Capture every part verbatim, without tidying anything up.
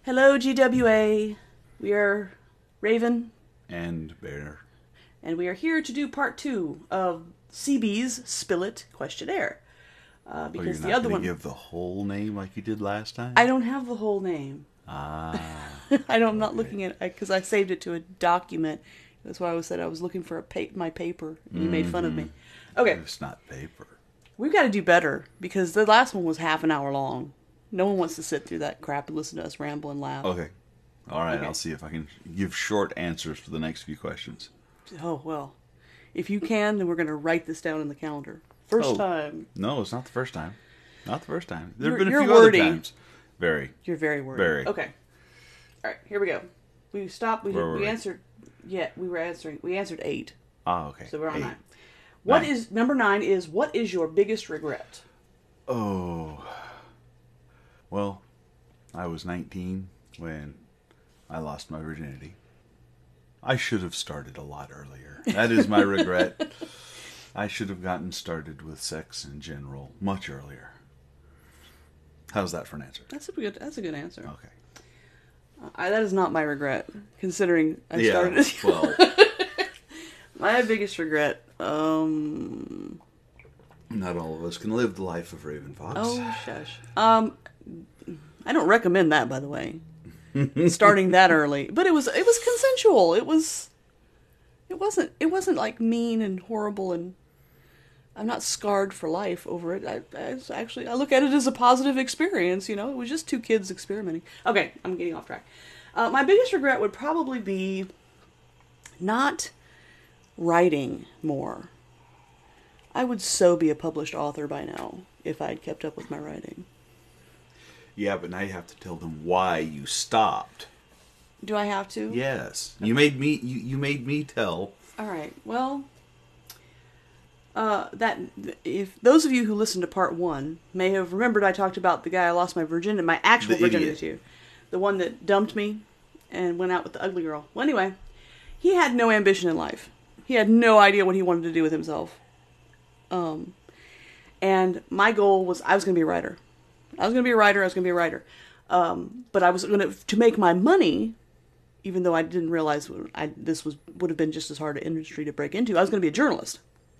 Hello, G W A. We are Raven. And Bear. And we are here to do part two of C B's Spill It questionnaire. Uh, because oh, you're not the other gonna one. give the whole name like you did last time? I don't have the whole name. Ah. I don't, I'm not okay. looking at it because I saved it to a document. That's why I said I was looking for a pa- my paper, and you made fun of me. Okay. It's not paper. We've got to do better because the last one was half an hour long. No one wants to sit through that crap and listen to us ramble and laugh. Okay. All right, Okay. I'll see if I can give short answers for the next few questions. Oh, well. If you can, then we're going to write this down in the calendar. First Oh. time. No, it's not the first time. Not the first time. There have You're- been a you're few wordy. other times. Very. You're very worried. Very. Okay. All right, here we go. We stopped. We, Where were we we? answered. Yeah, we were answering. We answered eight. Ah, okay. So we're on Eight. nine. What Nine. is number nine? Is what is your biggest regret? Oh. Well, I was nineteen when I lost my virginity. I should have started a lot earlier. That is my regret. I should have gotten started with sex in general much earlier. How's that for an answer? That's a good. That's a good answer. Okay. I, that is not my regret, considering I Yeah, started. well, My biggest regret. Um. not all of us can live the life of Raven Fox. Oh shush. Um. I don't recommend that, by the way. Starting that early, but it was it was consensual. It was. It wasn't. It wasn't like mean and horrible, and I'm not scarred for life over it. I, I it's actually I look at it as a positive experience. You know, it was just two kids experimenting. Okay, I'm getting off track. Uh, my biggest regret would probably be not writing more. I would so be a published author by now if I'd kept up with my writing. Yeah, but now you have to tell them why you stopped. Do I have to? Yes. You made me you, you made me tell. All right. Well, uh, that if those of you who listened to part one may have remembered, I talked about the guy I lost my virginity, my actual The virginity idiot. to, the one that dumped me and went out with the ugly girl. Well, anyway, he had no ambition in life. He had no idea what he wanted to do with himself. Um, and my goal was I was going to be a writer. I was going to be a writer. I was going to be a writer. Um, but I was going to to make my money. Even though I didn't realize I, this was would have been just as hard an industry to break into, I was going to be a journalist.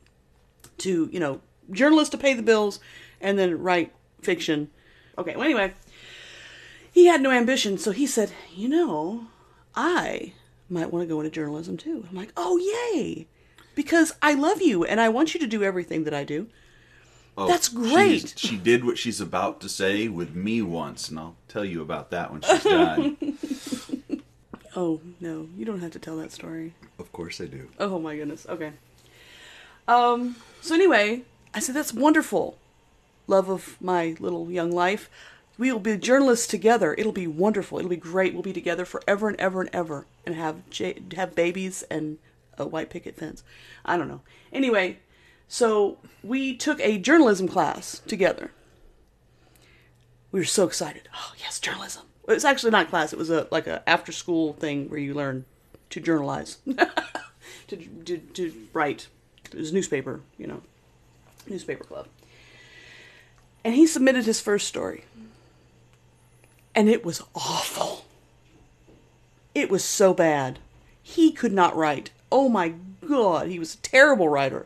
To, you know, journalist to pay the bills and then write fiction. Okay, well, anyway, he had no ambition, so he said, you know, I might want to go into journalism too. I'm like, oh, yay! Because I love you and I want you to do everything that I do. Oh, That's great. she's- She did what she's about to say with me once, and I'll tell you about that when she's done. Oh, no, you don't have to tell that story. Of course I do. Oh my goodness. Okay. Um, so anyway, I said, that's wonderful. Love of my little young life. We will be journalists together. It'll be wonderful. It'll be great. We'll be together forever and ever and ever and have j- have babies and a white picket fence. I don't know. Anyway, so we took a journalism class together. We were so excited. Oh, yes, journalism. It was actually not class. It was a like a after school thing where you learn to journalize, to, to to write. It was newspaper, you know, newspaper club. And he submitted his first story, and it was awful. It was so bad. He could not write. Oh my God, he was a terrible writer.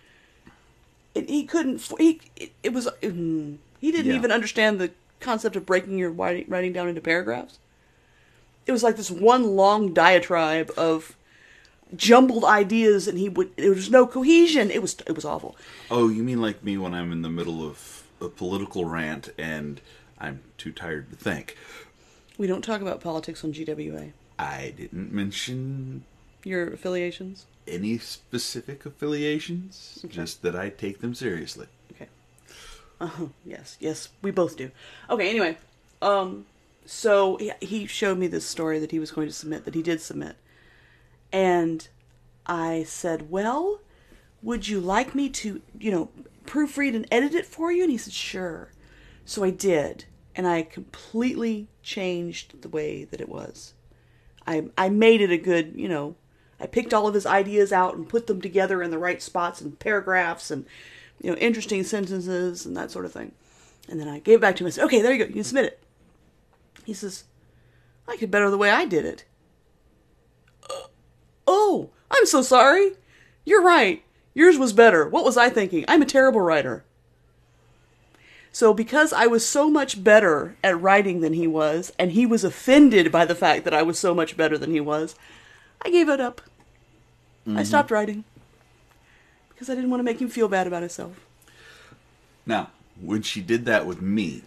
It, he couldn't. He it, it was. mm, he didn't Yeah. even understand the concept of breaking your writing, writing down into paragraphs. It was like this one long diatribe of jumbled ideas, and he would. There was no cohesion. It was. It was awful. Oh, you mean like me when I'm in the middle of a political rant and I'm too tired to think. We don't talk about politics on G W A. I didn't mention Your affiliations. any specific affiliations, Okay. just that I take them seriously. Okay. Uh, yes, yes, we both do. Okay, anyway. Um, so he, he showed me this story that he was going to submit, that he did submit. And I said, well, would you like me to, you know, proofread and edit it for you? And he said, sure. So I did. And I completely changed the way that it was. I I made it a good, you know, I picked all of his ideas out and put them together in the right spots and paragraphs and, you know, interesting sentences and that sort of thing. And then I gave it back to him and said, okay, there you go, you can submit it. He says, I could better the way I did it. Uh, oh, I'm so sorry. You're right. Yours was better. What was I thinking? I'm a terrible writer. So because I was so much better at writing than he was, and he was offended by the fact that I was so much better than he was, I gave it up. Mm-hmm. I stopped writing. Because I didn't want to make him feel bad about himself. Now, when she did that with me...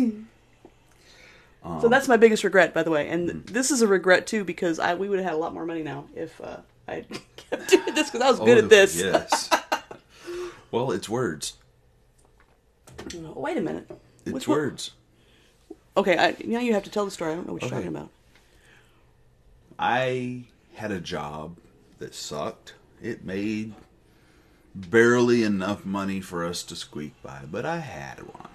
um, so that's my biggest regret, by the way. And th- this is a regret, too, because I we would have had a lot more money now if uh, I kept doing this, because I was good oh, at this. Yes. Well, it's words. Oh, wait a minute. It's Which words. One? Okay, I, now you have to tell the story. I don't know what you're okay. talking about. I had a job that sucked. It made barely enough money for us to squeak by, but I had one.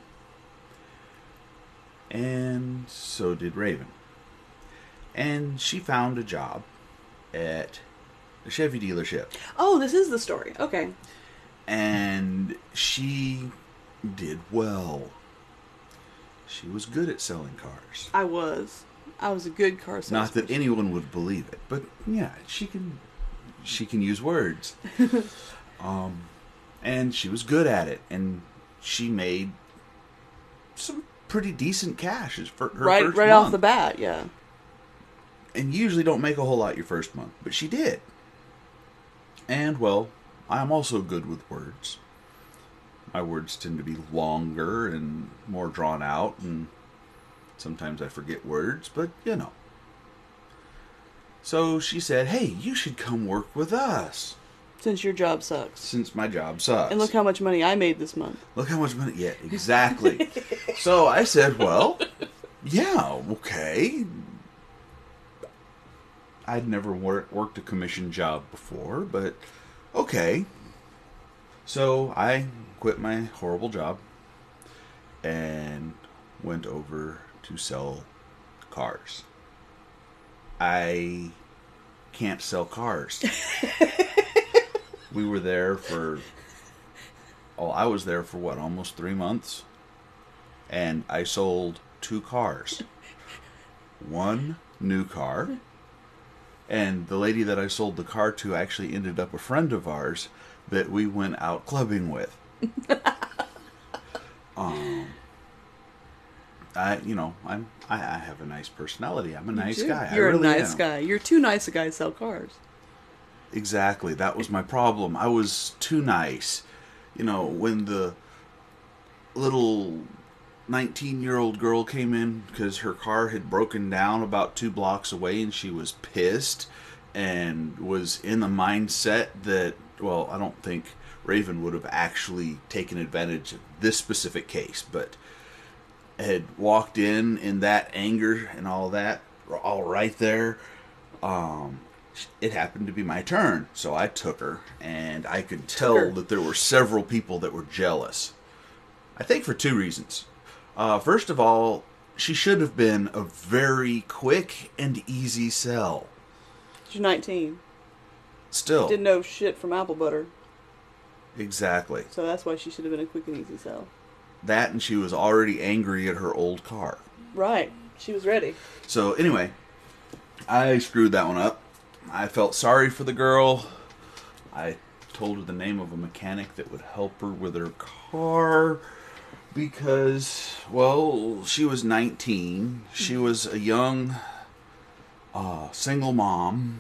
And so did Raven. And she found a job at a Chevy dealership. Oh, this is the story. Okay. And she did well. She was good at selling cars. I was. I was a good car salesperson. Not that anyone would believe it, but yeah, she can she can use words. um, and she was good at it, and she made some pretty decent cash for her right, first right month. off the bat, yeah. And you usually don't make a whole lot your first month, but she did. And well, I'm also good with words. My words tend to be longer and more drawn out, and sometimes I forget words, but you know. So she said, hey, you should come work with us. Since your job sucks. Since my job sucks. And look how much money I made this month. Look how much money, yeah, exactly. So I said, well, yeah, okay. I'd never wor- worked a commission job before, but okay. So I quit my horrible job and went over to sell cars. I can't sell cars. We were there for, oh, I was there for what, almost three months? And I sold two cars. One new car. And the lady that I sold the car to actually ended up a friend of ours that we went out clubbing with. um, I, you know, I'm, I, I have a nice personality. I'm a You nice do. guy. You're I really a nice am. guy. You're too nice a guy to sell cars. Exactly. That was my problem. I was too nice. You know, when the little nineteen-year-old girl came in because her car had broken down about two blocks away and she was pissed and was in the mindset that, well, I don't think Raven would have actually taken advantage of this specific case, but had walked in in that anger and all that, all right there. Um, it happened to be my turn, so I took her, and I could tell her. that there were several people that were jealous. I think for two reasons. Uh, first of all, she should have been a very quick and easy sell. She's nineteen. Still. Didn't know shit from apple butter. Exactly. So that's why she should have been a quick and easy sell. That, and she was already angry at her old car. Right. She was ready. So anyway, I screwed that one up. I felt sorry for the girl. I told her the name of a mechanic that would help her with her car because, well, she was nineteen. She was a young uh, single mom.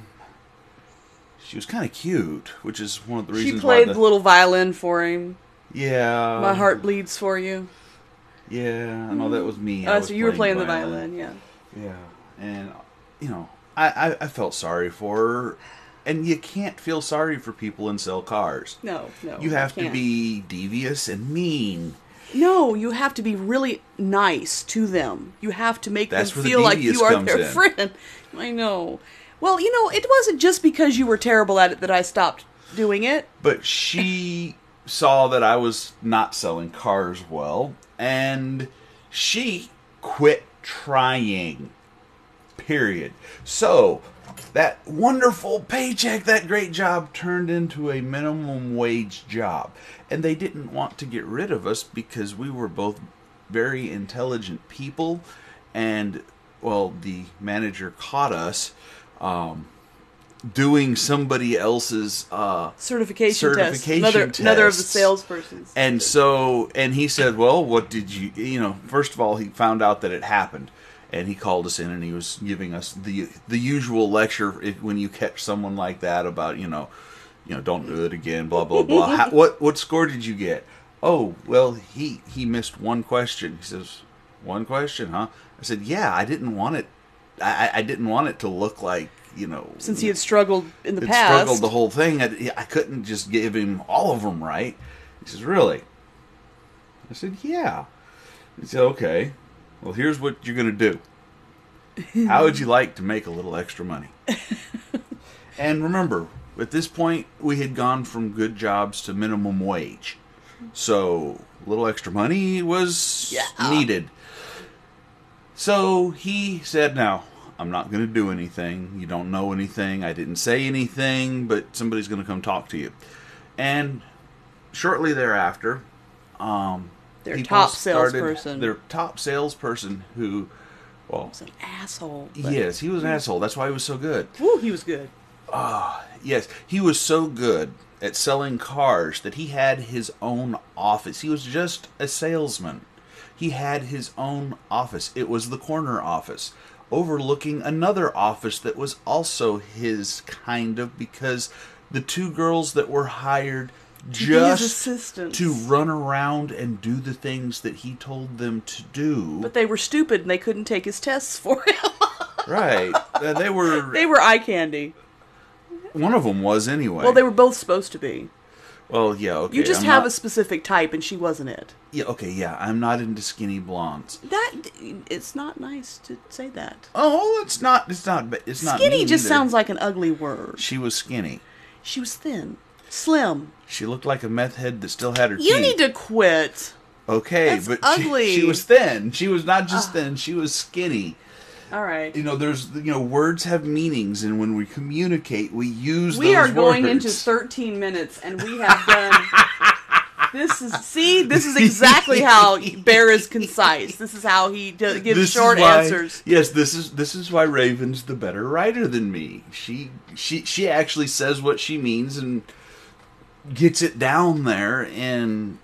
She was kind of cute, which is one of the reasons She played why the little violin for him. Yeah. My heart bleeds for you. Yeah, I know that was me. Oh, I so was you were playing the violin. violin, yeah. Yeah, and, you know, I, I, I felt sorry for her. And you can't feel sorry for people and sell cars. No, no. You have to can't. be devious and mean. No, you have to be really nice to them. You have to make That's them where the feel like devious you are comes their in. friend. I know. Well, you know, it wasn't just because you were terrible at it that I stopped doing it. But she saw that I was not selling cars well, and she quit trying. Period. So, that wonderful paycheck, that great job, turned into a minimum wage job. And they didn't want to get rid of us because we were both very intelligent people, and well, the manager caught us um, doing somebody else's uh, certification, certification test. Another, tests. another of the salespersons. And so, and he said, well, what did you, you know, first of all, he found out that it happened. And he called us in and he was giving us the the usual lecture if, when you catch someone like that about, you know, you know, don't do it again, blah, blah, blah. How, what what score did you get? Oh, well, he, he missed one question. He says, one question, huh? I said, yeah, I didn't want it. I, I didn't want it to look like, you know. Since he had struggled in the had past. struggled the whole thing. I, I couldn't just give him all of them right. He says, really? I said, yeah. He said, okay. Well, here's what you're going to do. How would you like to make a little extra money? And remember, at this point, we had gone from good jobs to minimum wage. So, a little extra money was yeah. needed. So, he said, now, I'm not going to do anything. You don't know anything. I didn't say anything, but somebody's going to come talk to you. And shortly thereafter, um, their people top started, salesperson. Their top salesperson who, well, was an asshole. But yes, he was an asshole. That's why he was so good. Woo, he was good. Ah, yes, he was so good at selling cars that he had his own office. He was just a salesman. He had his own office. It was the corner office, overlooking another office that was also his, kind of, because the two girls that were hired just to run around and do the things that he told them to do. But they were stupid and they couldn't take his tests for him. Right. Uh, they were... They were eye candy. One of them was, anyway. Well, they were both supposed to be. Well, yeah, okay. You just I'm have not... a specific type and she wasn't it. Yeah, okay, yeah. I'm not into skinny blondes. That... It's not nice to say that. Oh, it's not... It's not... It's not Skinny just either. sounds like an ugly word. She was skinny. She was thin. Slim. She looked like a meth head that still had her you teeth. You need to quit. Okay, That's but ugly. She, she was thin. She was not just uh, thin. She was skinny. All right. You know, there's you know words have meanings, and when we communicate, we use. We those are going words. into thirteen minutes, and we have done. This is see. This is exactly how Bear is concise. This is how he does, gives this short why, answers. Yes, this is this is why Raven's the better writer than me. She she she actually says what she means and gets it down there, and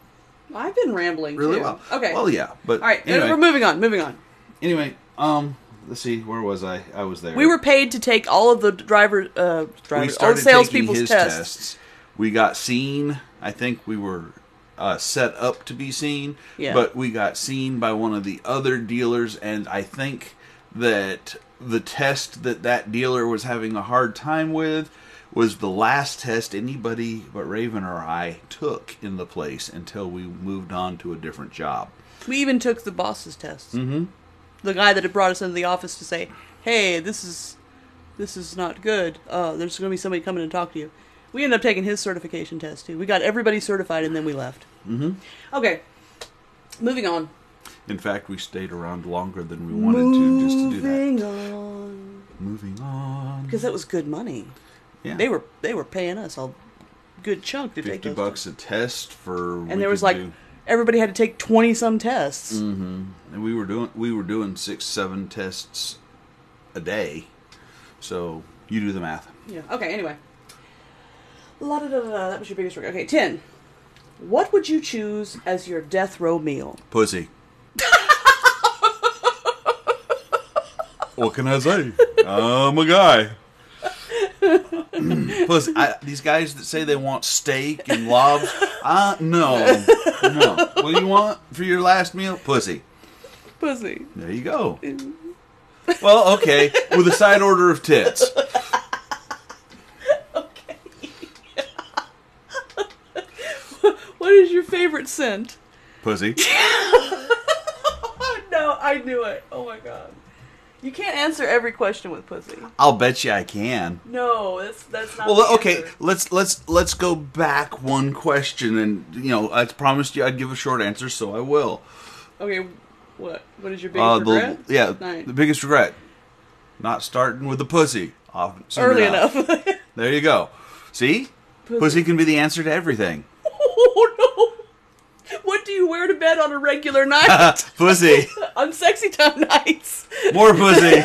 I've been rambling really too. well. Okay. Well, yeah, but all right. Anyway, we're moving on. Moving on. Anyway, um, let's see. Where was I? I was there. We were paid to take all of the driver, uh, drivers, all the salespeople's tests. tests. We got seen. I think we were uh, set up to be seen, yeah. but we got seen by one of the other dealers, and I think that the test that that dealer was having a hard time with was the last test anybody but Raven or I took in the place until we moved on to a different job. We even took the boss's tests. Mm-hmm. The guy that had brought us into the office to say, "Hey, this is this is not good. Uh, there's going to be somebody coming to talk to you." We ended up taking his certification test too. We got everybody certified and then we left. Mm-hmm. Okay, moving on. In fact, we stayed around longer than we wanted Moving to just to do that. Moving on. Moving on. Because that was good money. Yeah. They were they were paying us a good chunk to take those. Fifty bucks a test for. And there was like do... everybody had to take twenty some tests. Mm-hmm. And we were doing we were doing six seven tests a day. So you do the math. Yeah. Okay. Anyway. La da da da. That was your biggest regret. Okay. Ten. What would you choose as your death row meal? Pussy. What can I say? I'm a guy. Plus, I, these guys that say they want steak and lobster, uh, no, no. What do you want for your last meal? Pussy. Pussy. There you go. Well, okay, with a side order of tits. Okay. What is your favorite scent? Pussy. No, I knew it. Oh my god. You can't answer every question with pussy. I'll bet you I can. No, that's that's not. Well, the okay, answer. let's let's let's go back one question, and you know, I promised you I'd give a short answer, so I will. Okay, what what is your biggest uh, the, regret? Yeah, Nine. The biggest regret, not starting with the pussy off early enough. There you go. See, pussy. pussy can be the answer to everything. Oh no! What do you wear to bed on a regular night? Pussy. On sexy time nights. More pussy.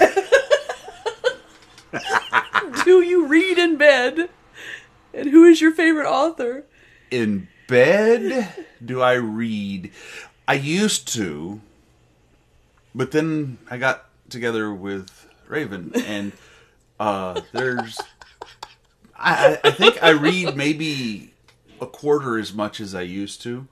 Do you read in bed? And who is your favorite author? In bed, do I read? I used to, but then I got together with Raven, and uh, there's, I, I think I read maybe a quarter as much as I used to.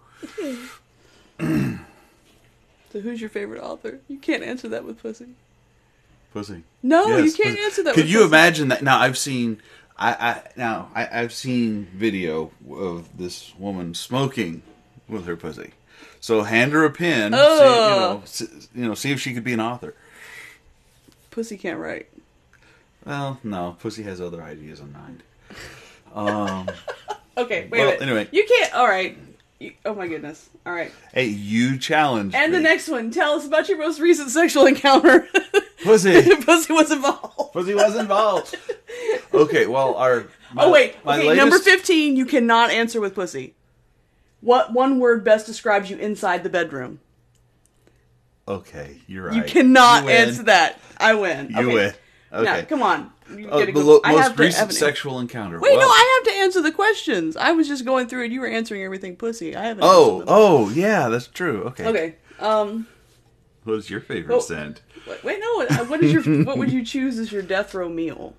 So who's your favorite author? You can't answer that with pussy. Pussy. No, Yes, you can't pussy. answer that Could with you pussy. imagine that? Now, I've seen, I, I now, I, I've seen video of this woman smoking with her pussy. So hand her a pen, see, you know, s- you know, see if she could be an author. Pussy can't write. Well, no, pussy has other ideas in mind. Um, Okay, wait Well, a minute. anyway. You can't, alright. You, oh my goodness. Alright. hey, you challenged And me. the next one, tell us about your most recent sexual encounter. Pussy. Pussy was involved. Pussy was involved. Okay, well, our... my- Oh wait, my okay, latest- number fifteen, you cannot answer with pussy. What one word best describes you inside the bedroom? Okay, you're right. You cannot You win. answer that. I win. You okay. win. Okay. Now, come on. You Uh, gotta the go- lo- I most have to recent have an- sexual encounter. Wait, Well- no, I have to answer the questions. I was just going through it. You were answering everything pussy. I haven't Oh, answered them. oh, yeah, that's true. Okay. Okay. Um. What is your favorite Oh. scent? Wait, wait, no. uh, What is your? What would you choose as your death row meal?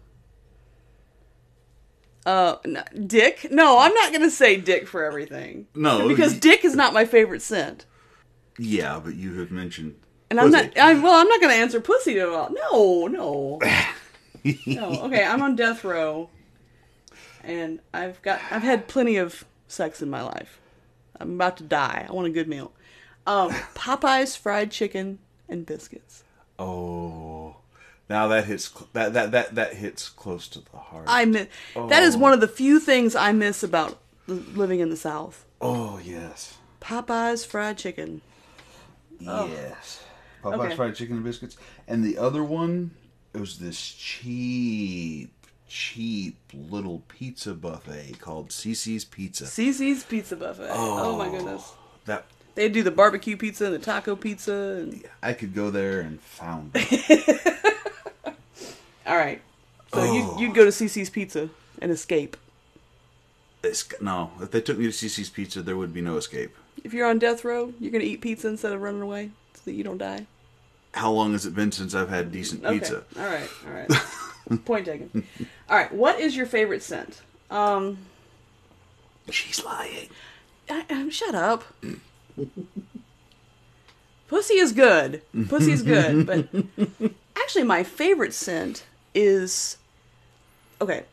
Uh, n- dick? No, I'm not gonna say dick for everything. No, because y- dick is not my favorite scent. Yeah, but you have mentioned And I'm pussy. not. I'm well. I'm not gonna answer pussy at all. No, no, no. Okay, I'm on death row, and I've got. I've had plenty of sex in my life. I'm about to die. I want a good meal. Um, Popeyes fried chicken and biscuits. Oh, now that hits cl- that that that that hits close to the heart. I miss. That is Oh. one of the few things I miss about li- living in the South. Oh yes, Popeyes fried chicken. Oh. yes. Popeye's Okay. fried chicken and biscuits, and the other one, it was this cheap, cheap little pizza buffet called Cece's Pizza. Cece's Pizza Buffet. Oh, my goodness. That They do the barbecue pizza and the taco pizza. And... I could go there and found it. All right. So Oh. you you'd go to Cece's Pizza and escape. It's, no, if they took me to Cece's Pizza, there would be no escape. If you're on death row, you're gonna eat pizza instead of running away so that you don't die. How long has it been since I've had decent pizza? Okay. All right. All right. Point taken. All right. What is your favorite scent? Um. She's lying. I, I, shut up. Pussy is good. Pussy is good, but actually, my favorite scent is okay.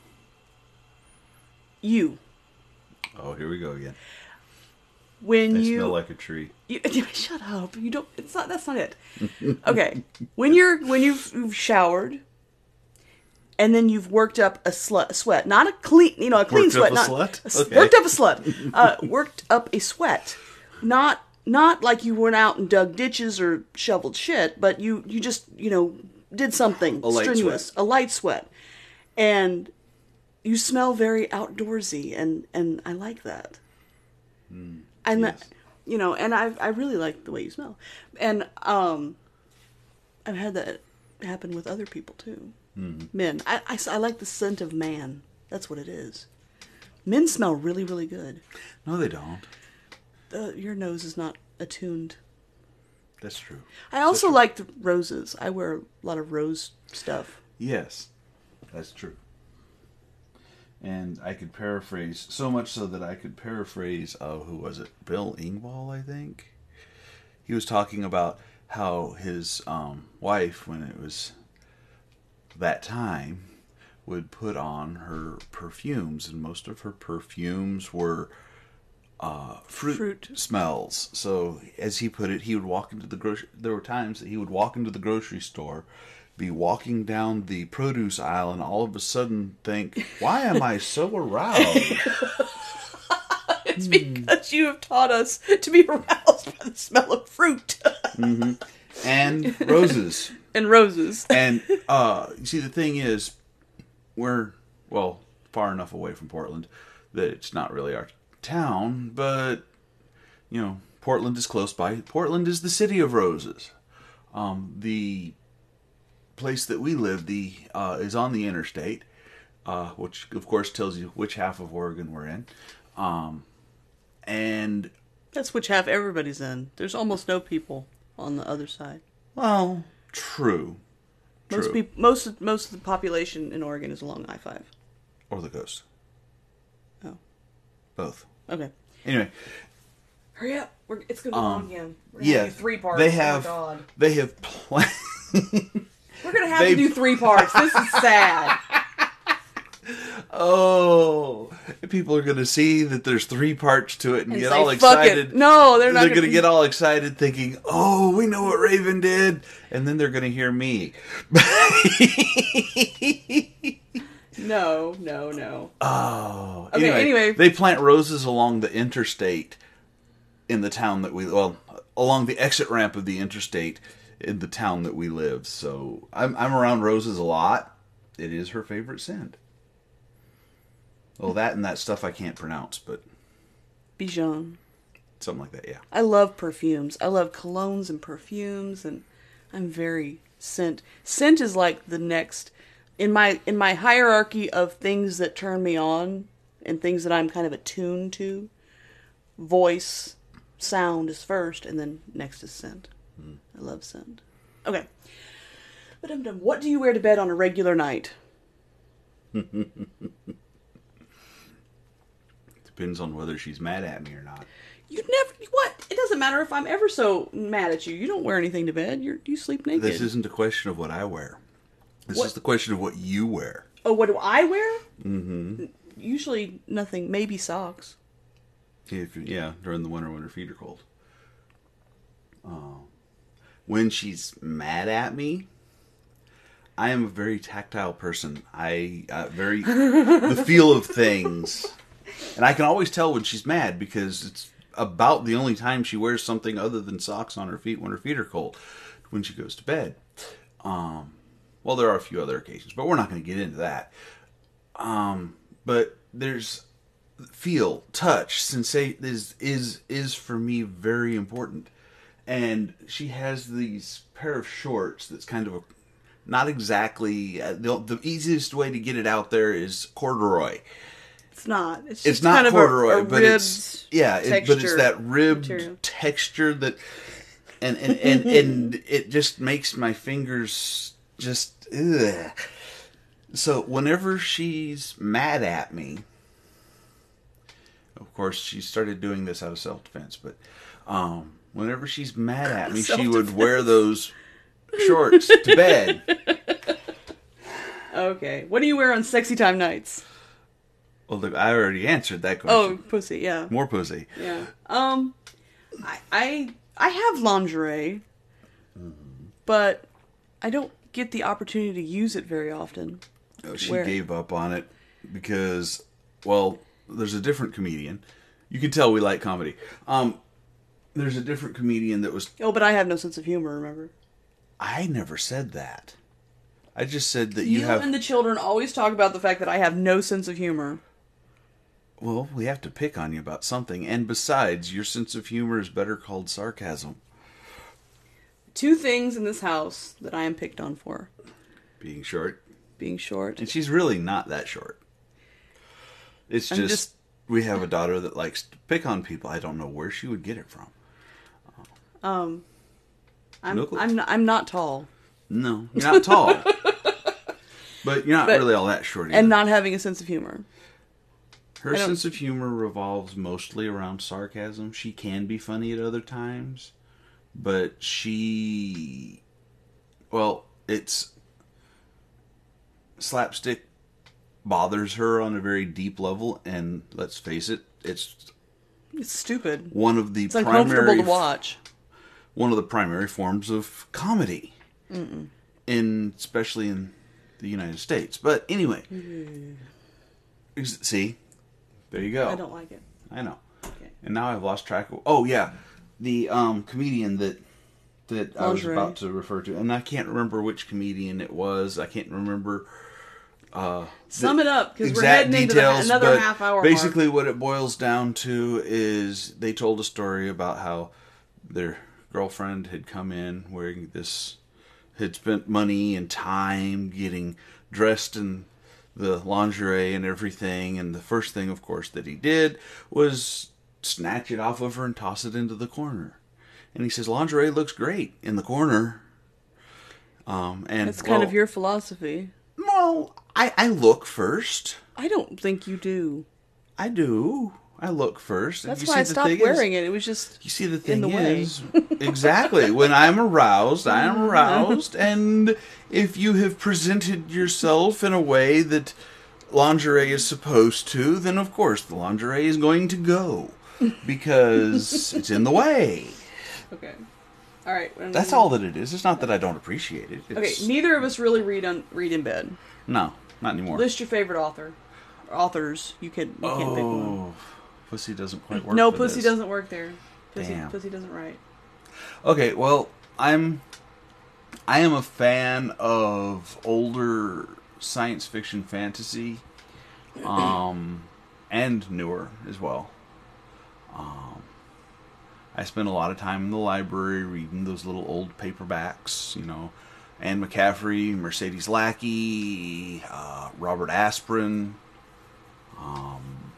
You. Oh, here we go again. When I you smell like a tree. You, shut up! You don't. It's not. That's not it. Okay, when you're when you've, you've showered, and then you've worked up a, slut, a sweat, not a clean, you know, a clean Worked up sweat, a not slut? a s- Okay. worked up a slut, uh, worked up a sweat, not not like you went out and dug ditches or shoveled shit, but you you just you know did something A light strenuous, sweat. a light sweat, and you smell very outdoorsy, and and I like that. Mm, And yes. that, you know, and I I really like the way you smell, and um, I've had that happen with other people too. Mm-hmm. Men, I, I, I like the scent of man. That's what it is. Men smell really really good. No, they don't. Uh, your nose is not attuned. That's true. I also like the roses. I wear a lot of rose stuff. Yes, that's true. And I could paraphrase, so much so that I could paraphrase, uh, who was it? Bill Engvall, I think? He was talking about how his um, wife, when it was that time, would put on her perfumes, and most of her perfumes were uh, fruit, Fruit. smells. So, as he put it, he would walk into the grocery. There were times that he would walk into the grocery store, be walking down the produce aisle, and all of a sudden think, "Why am I so aroused?" It's because you have taught us to be aroused by the smell of fruit And roses. and roses. And uh, you see, the thing is, we're well far enough away from Portland that it's not really our town, but you know, Portland is close by. Portland is the city of roses. Um, the place that we live the uh, is on the interstate, uh, which of course tells you which half of Oregon we're in. Um, and That's which half everybody's in. There's almost no people on the other side. well, true. Most True. people, most of, most of the population in Oregon is along I five. Or the coast. Oh, Both. okay. Anyway, Hurry up! We're, it's gonna be Um, long again. We're gonna yeah, do three parts. they have Oh my God. they have pl- We're gonna have they- to do three parts. This is sad. Oh, people are going to see that there's three parts to it and, And get say, all "Fuck it." excited. No, they're not They're gonna- going to get all excited thinking, "Oh, we know what Raven did." And then they're going to hear me. No, no, no. Oh. Okay, anyway. They plant roses along the interstate in the town that we well, along the exit ramp of the interstate in the town that we live. So, I'm I'm around roses a lot. It is her favorite scent. Well, that and that stuff I can't pronounce, but Bijan. something like that, yeah. I love perfumes. I love colognes and perfumes, and I'm very scent. Scent is like the next in my in my hierarchy of things that turn me on and things that I'm kind of attuned to. Voice, sound is first, and then next is scent. Mm. I love scent. Okay, but I'm done. What do you wear to bed on a regular night? Depends on whether she's mad at me or not. You never what? It doesn't matter if I'm ever so mad at you. You don't wear anything to bed. You you sleep naked. This isn't a question of what I wear. This What? is the question of what you wear. Oh, what do I wear? Mm-hmm. Usually nothing. Maybe socks. If, yeah, during the winter when her feet are cold. Uh, when she's mad at me, I am a very tactile person. I uh, very the feel of things, and I can always tell when she's mad because it's about the only time she wears something other than socks on her feet when her feet are cold, when she goes to bed. Um, well, there are a few other occasions, but we're not going to get into that. Um, but there's feel, touch, sensation is is is for me very important. And she has these pair of shorts that's kind of a, not exactly uh, the, the easiest way to get it out there is corduroy. It's not. It's, just It's not kind of corduroy, a, a but it's yeah, it, but it's that ribbed material. texture that, and and and, and it just makes my fingers just ugh. So whenever she's mad at me, of course she started doing this out of self defense, but um, whenever she's mad at me, she would wear those shorts to bed. Okay. What do you wear on sexy time nights? Well, look, I already answered that Oh, question. pussy. Yeah. More pussy. Yeah. Um, I I, I have lingerie, Mm-hmm. but I don't get the opportunity to use it very often. Oh, she Where- gave up on it because, well, there's a different comedian. You can tell we like comedy. Um, there's a different comedian that was. Oh, but I have no sense of humor. Remember? I never said that. I just said that you, You have. and the children always talk about the fact that I have no sense of humor. Well, we have to pick on you about something, and besides, your sense of humor is better called sarcasm. Two things in this house that I am picked on for: Being short, being short. and she's really not that short. It's I'm just, just- we have a daughter that likes to pick on people. I don't know where she would get it from. Um, I'm No clue. I'm not, I'm not tall, No, you're not tall, but you're not But- really all that short either. and not having a sense of humor. Her I don't- sense of humor revolves mostly around sarcasm. She can be funny at other times, but she, well, it's slapstick bothers her on a very deep level, and let's face it, it's It's stupid. one of the It's uncomfortable primary to watch. one of the primary forms of comedy, Mm-mm. in especially in the United States. But anyway, ex- see, there you go. I don't like it. I know. Okay. And now I've lost track of. Oh yeah, the um, comedian that that I was Lingerie. about to refer to, and I can't remember which comedian it was. I can't remember uh, Sum it up, because we're exact heading into the, details, another but half hour basically mark. what it boils down to is they told a story about how their girlfriend had come in wearing this, had spent money and time getting dressed in the lingerie and everything, and the first thing, of course, that he did was snatch it off of her and toss it into the corner. And he says, lingerie looks great in the corner. Um, and That's kind well, of your philosophy. Well, I, I look first. I don't think you do. I do. I look first. That's you why see I the stopped thing wearing is, it. It was just You see, the thing in the way. is, exactly, when I'm aroused, I am aroused, and if you have presented yourself in a way that lingerie is supposed to, then of course the lingerie is going to go, because it's in the way. Okay. All right. That's all that it is. It's not that I don't appreciate it. It's, Okay, neither of us really read on read in bed. No, not anymore. List your favorite author. Authors. You can you can't pick one. Oh, pussy doesn't quite work. No, for pussy this. doesn't work there. Pussy, Damn. pussy doesn't write. Okay, well, I'm I am a fan of older science fiction fantasy, um, and newer as well. Um, I spend a lot of time in the library reading those little old paperbacks, you know, Anne McCaffrey, Mercedes Lackey, uh, Robert Aspirin, um,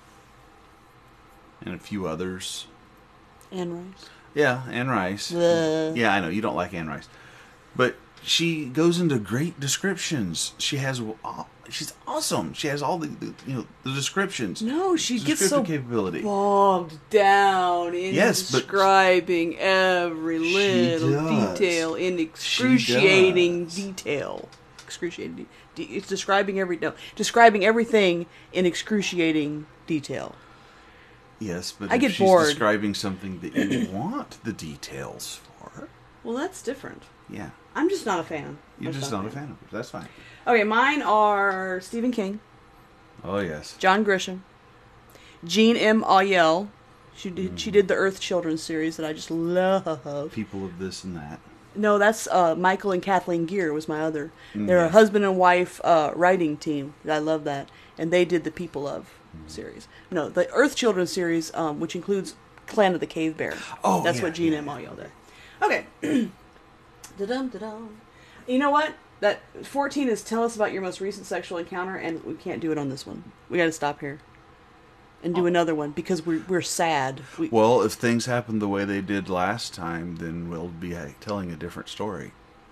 and a few others. Anne Rice. Yeah, Anne Rice. Bleh. Yeah, I know you don't like Anne Rice, but she goes into great descriptions. She has, she's awesome. She has all the, the you know the descriptions. No, she gets Descriptive so capability. bogged down in Yes, but describing every little does. detail in excruciating detail. Excruciating. De- it's describing every no, describing everything in excruciating detail. Yes, but I if get she's bored. describing something that you want the details for, Well, that's different. yeah, I'm just not a fan. you're I'm just not a fan of it. That's fine. Okay, mine are Stephen King, Oh yes, John Grisham, Jean M. Auel. She did she did the Earth Children series that I just love. people of this and that. No, that's uh, Michael and Kathleen Gear was my other. They're Yeah. a husband and wife uh, writing team. I love that, and they did the People of series. No, the Earth Children series, um, which includes Clan of the Cave Bear. Oh, that's yeah, what Jean yeah. M. Auel did. Okay. Da-dum, da-dum. You know what? That fourteen is tell us about your most recent sexual encounter, and we can't do it on this one. We got to stop here and do another one because we're we're sad. We, Well, if things happen the way they did last time, then we'll be uh, telling a different story.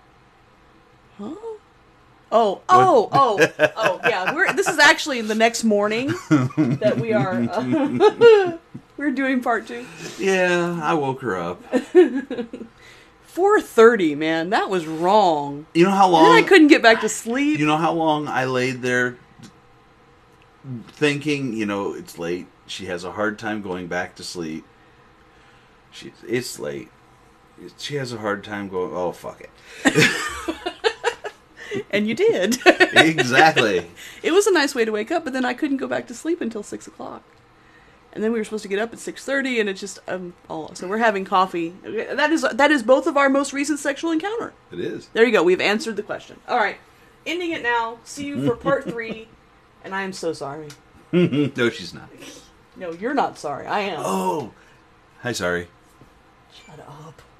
Huh? Oh, oh, oh, oh, yeah. We're this is actually the next morning that we are uh, we're doing part two. Yeah, I woke her up. Four thirty, man. That was wrong. You know how And long then I couldn't get back to sleep. You know how long I laid there thinking, you know, it's late. She has a hard time going back to sleep. She, it's late. She has a hard time going, oh, fuck it. And you did. Exactly. It was a nice way to wake up, but then I couldn't go back to sleep until six o'clock. And then we were supposed to get up at six thirty, and it's just um all. So we're having coffee. That is that is both of our most recent sexual encounter. It is. There you go. We've answered the question. All right, ending it now. See you for part three. And I am so sorry. No, she's not. No, you're not sorry. I am. Oh. Hi, sorry. Shut up.